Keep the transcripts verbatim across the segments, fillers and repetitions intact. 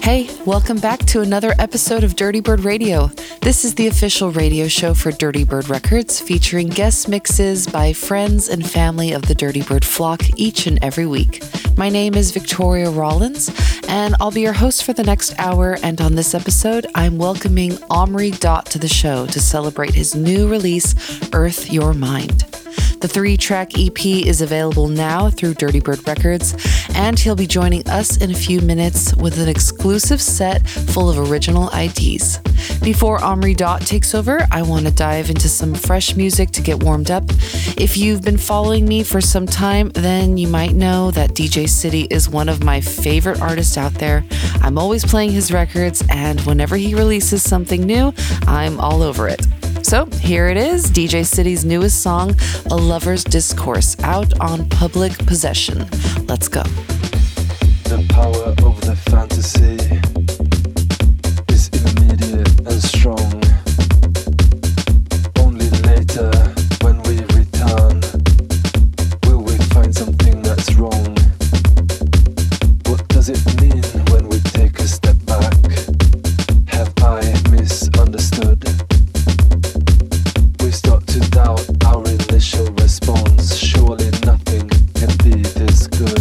Hey, welcome back to another episode of Dirty Bird Radio. This is the official radio show for Dirty Bird Records, featuring guest mixes by friends and family of the Dirty Bird flock each and every week. My name is Victoria Rollins, and I'll be your host for the next hour, and on this episode, I'm welcoming Omri Dot to the show to celebrate his new release, Earth Your Mind. The three-track E P is available now through Dirty Bird Records, and he'll be joining us in a few minutes with an exclusive set full of original I Ds. Before Omri Dot takes over, I want to dive into some fresh music to get warmed up. If you've been following me for some time, then you might know that D J City is one of my favorite artists out there. I'm always playing his records, and whenever he releases something new, I'm all over it. So here it is, D J City's newest song, A Lover's Discourse, out on Public Possession. Let's go. The power of the fantasy is immediate and strong. Only later, when we return, will we find something that's wrong. What does it mean when we take a step back? Have I misunderstood? We start to doubt our initial response. Surely nothing can be this good.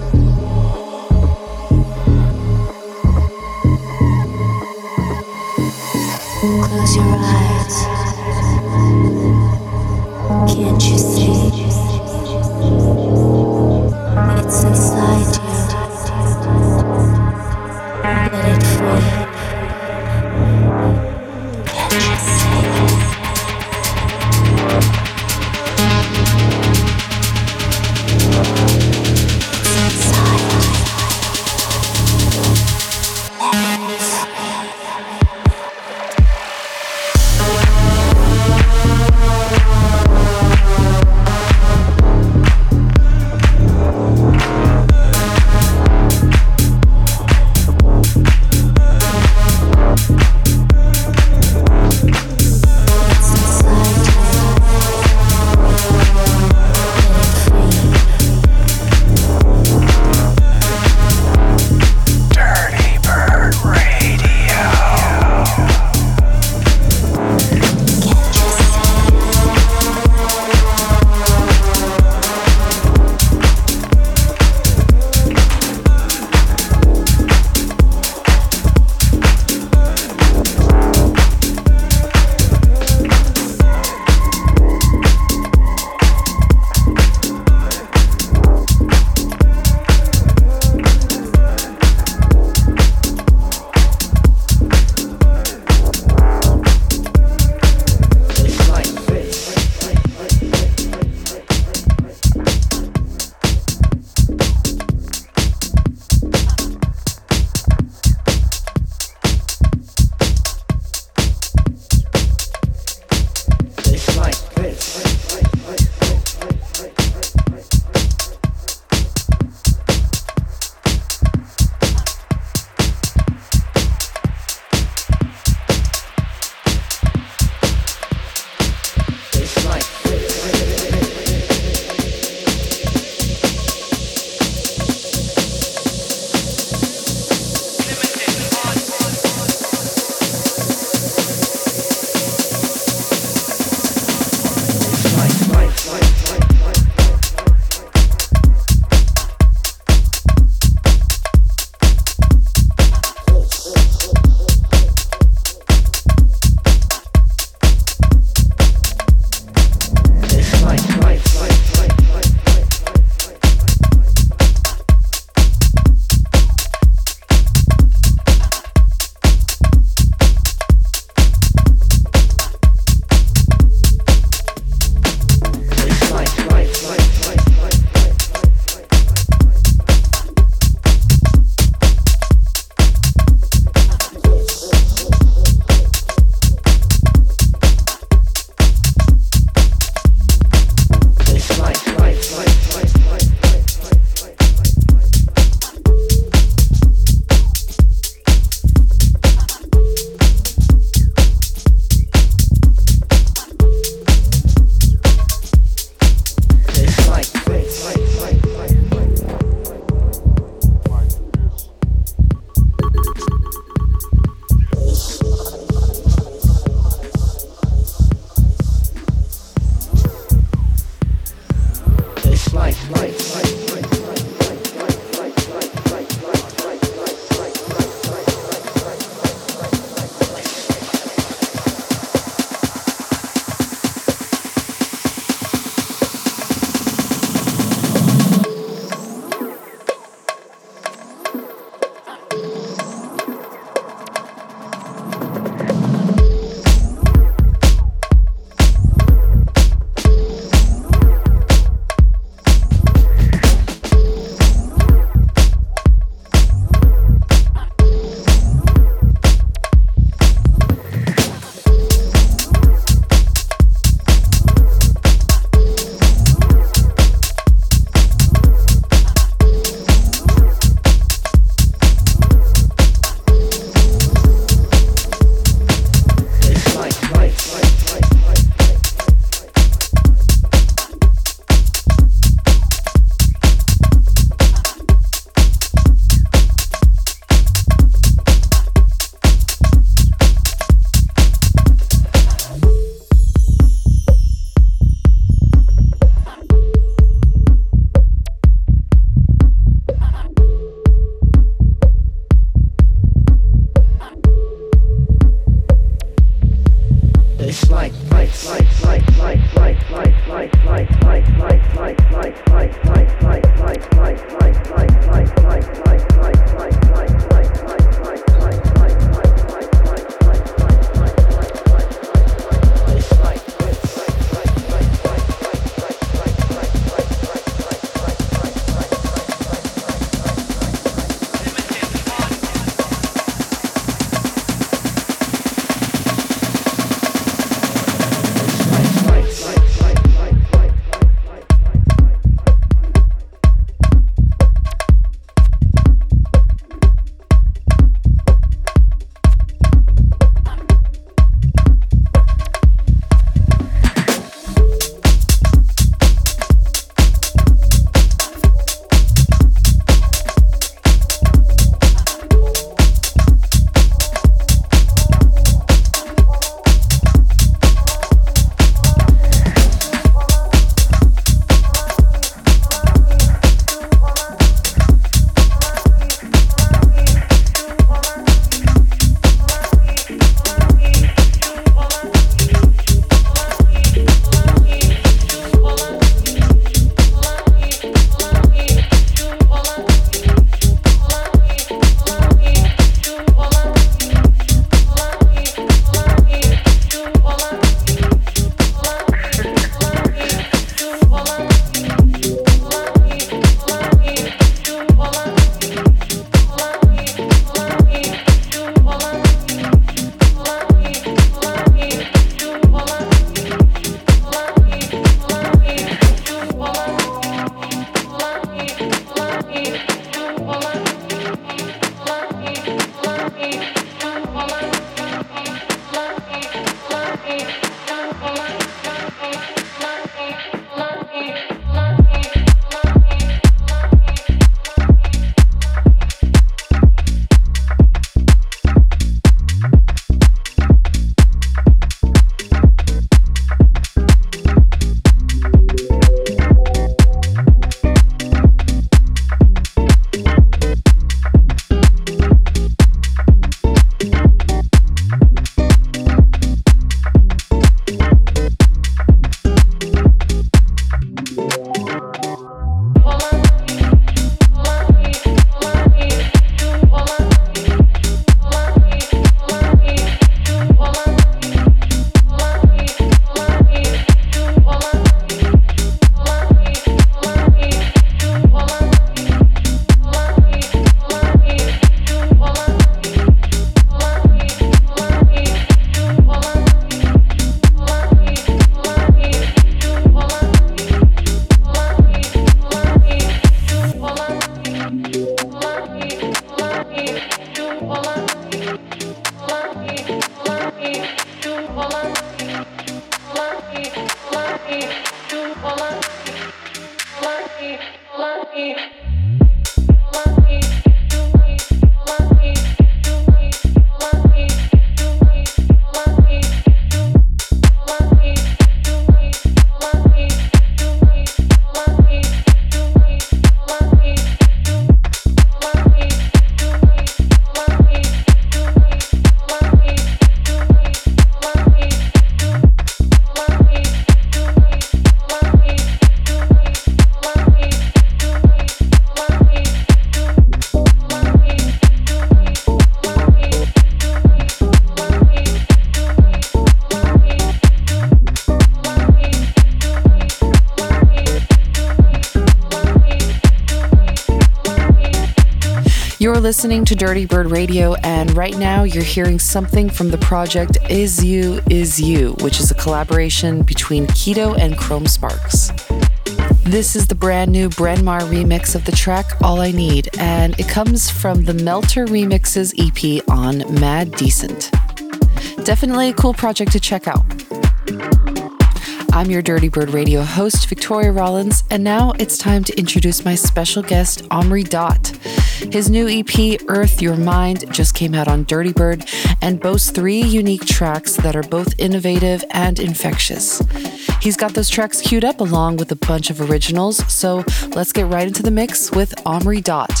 You're listening to Dirty Bird Radio, and right now you're hearing something from the project Is You, Is You, which is a collaboration between Keto and Chrome Sparks. This is the brand new Bryn Mawr remix of the track All I Need, and it comes from the Melter Remixes E P on Mad Decent. Definitely a cool project to check out. I'm your Dirty Bird Radio host, Victoria Rollins, and now it's time to introduce my special guest, Omri Dot. His new E P, Earth Your Mind, just came out on Dirty Bird and boasts three unique tracks that are both innovative and infectious. He's got those tracks queued up along with a bunch of originals, so let's get right into the mix with Omri Dot.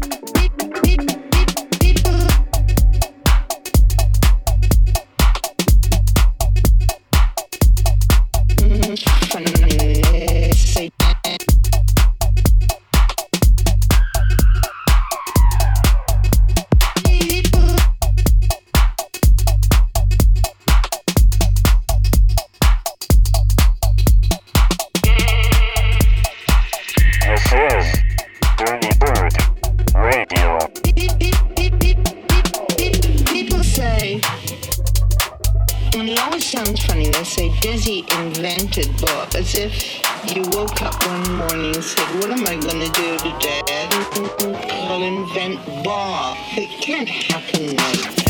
Invented, but as if you woke up one morning and said, what am I going to do today? I'll invent Bob. It can't happen like that.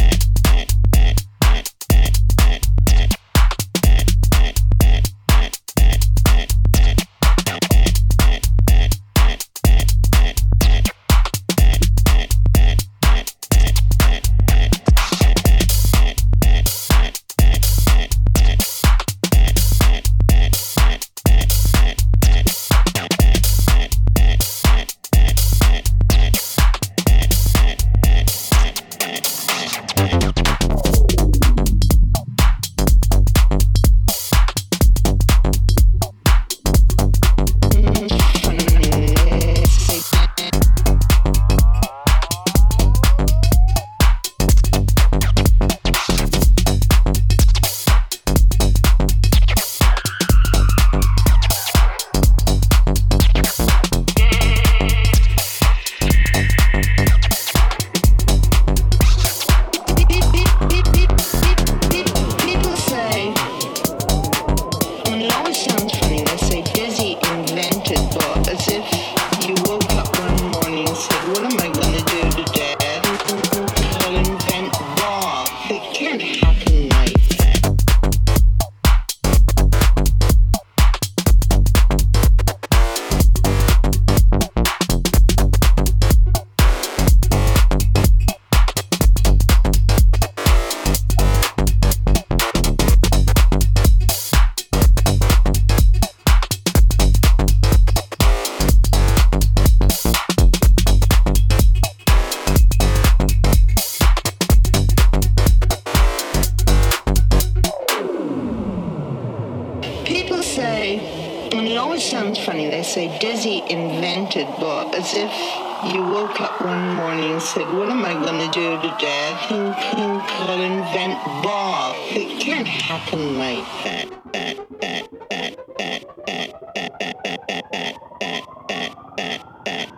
Dizzy invented Bob, as if you woke up one morning and said, what am I going to do today? I think, think I'll invent Bob. It can't happen like that. that, that, that, that, that, that, that, that, that, that, that, that, that,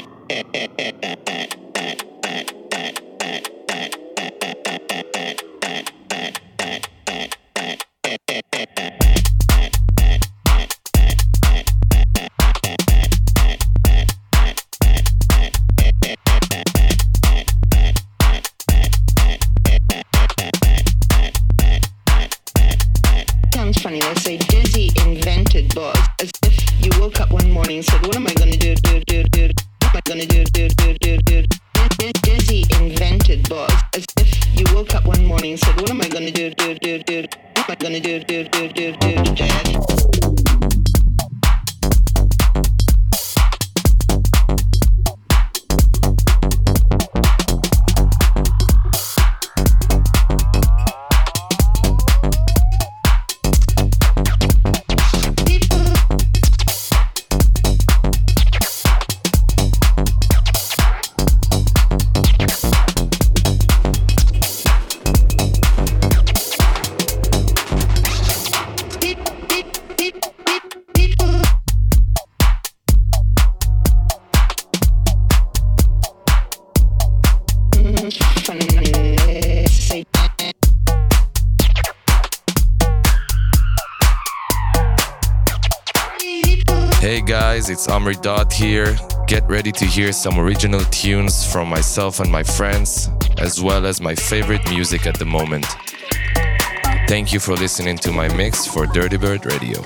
funny, they say Dizzy invented Bob, as if you woke up one morning and said, what am I going to do, do, do, do, what am I going to do, do, do, do, do, Dizzy invented Bob, as if you woke up one morning and said, what am I going to do, do, do, do, what am I going to do, do, do, do, do, do, Dad? Hey guys, it's Amri Dot here. Get ready to hear some original tunes from myself and my friends, as well as my favorite music at the moment. Thank you for listening to my mix for Dirty Bird Radio.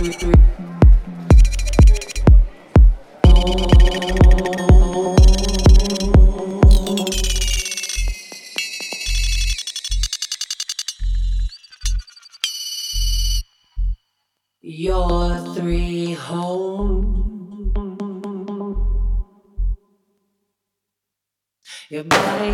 Your three home, your body.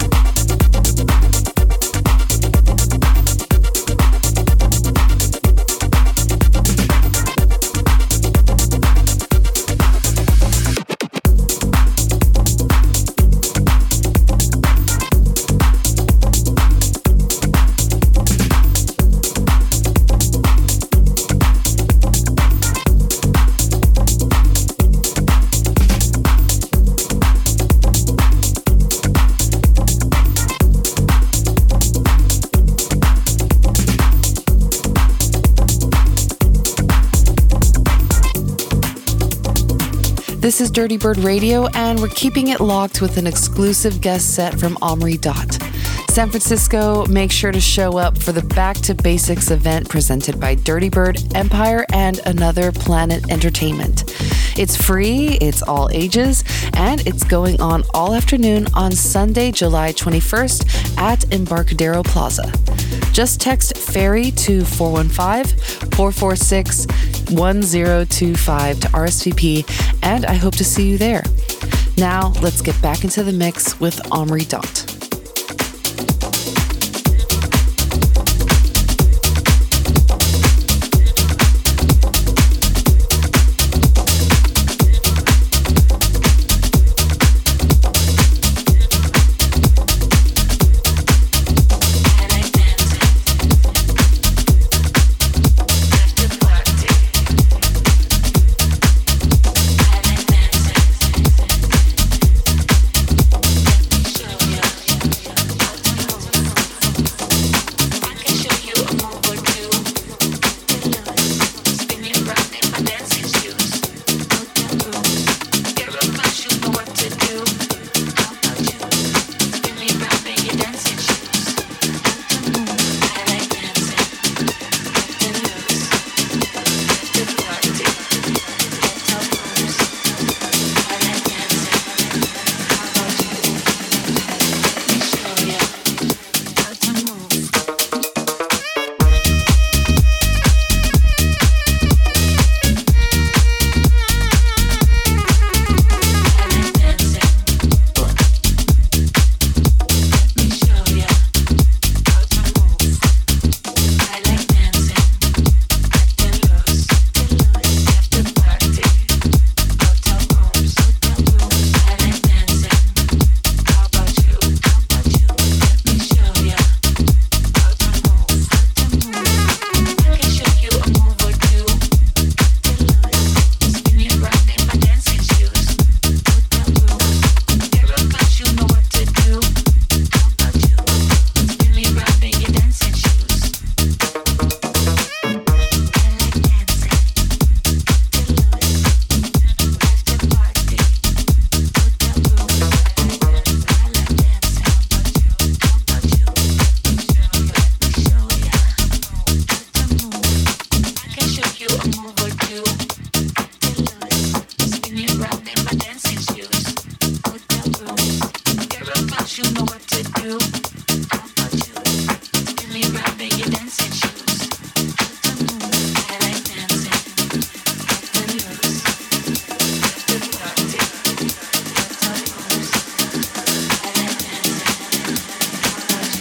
This is Dirty Bird Radio, and we're keeping it locked with an exclusive guest set from Omri Dot. San Francisco, make sure to show up for the Back to Basics event presented by Dirty Bird, Empire, and Another Planet Entertainment. It's free, it's all ages, and it's going on all afternoon on Sunday, July twenty-first at Embarcadero Plaza. Just text FERRY to four one five, four four six, one zero two five to R S V P, and I hope to see you there. Now, let's get back into the mix with Omri Dot.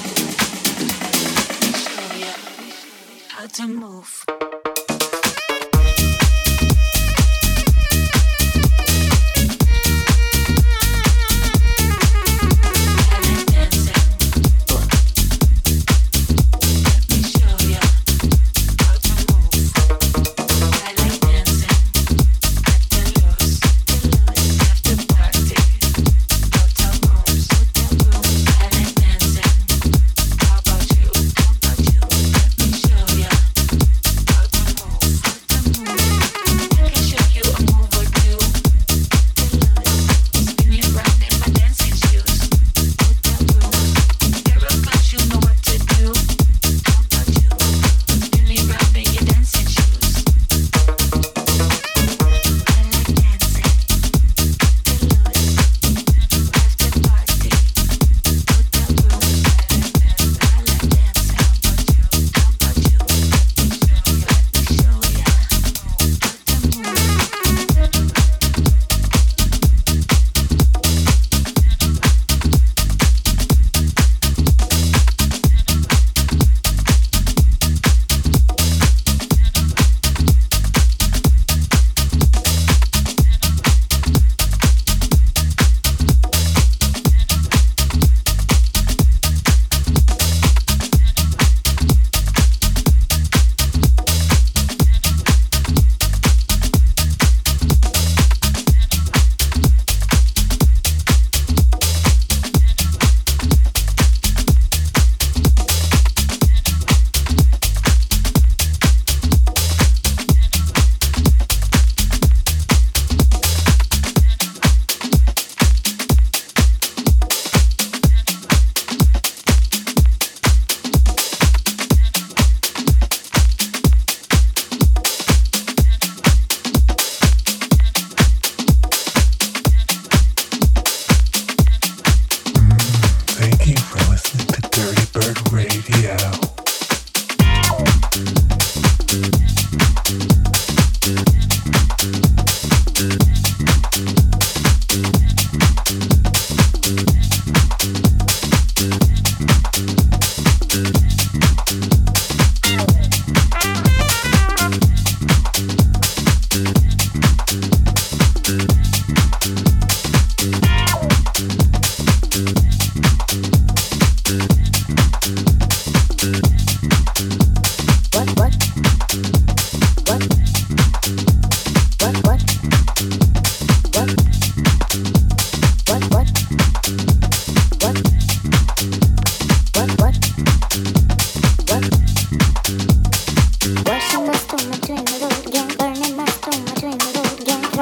To move.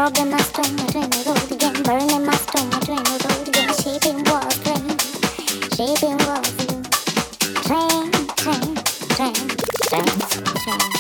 throbbing my stomach when I road again, burning my stomach when I road again, shaping walls, train, shaping walls, train, train, train, train, train.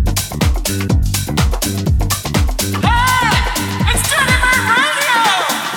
Hey, it's Dirty Bird Radio!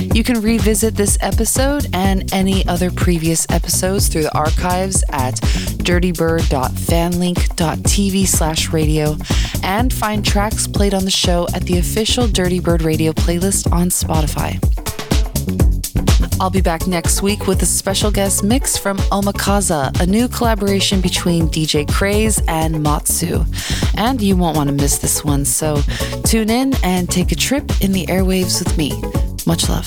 You can revisit this episode and any other previous episodes through the archives at dirtybird.fanlink.tv slash radio and find tracks played on the show at the official Dirty Bird Radio playlist on Spotify. I'll be back next week with a special guest mix from Omakaza, a new collaboration between D J Craze and Matsu. And you won't want to miss this one, so tune in and take a trip in the airwaves with me. Much love.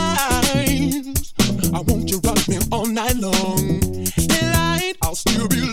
All night long, daylight, I'll still be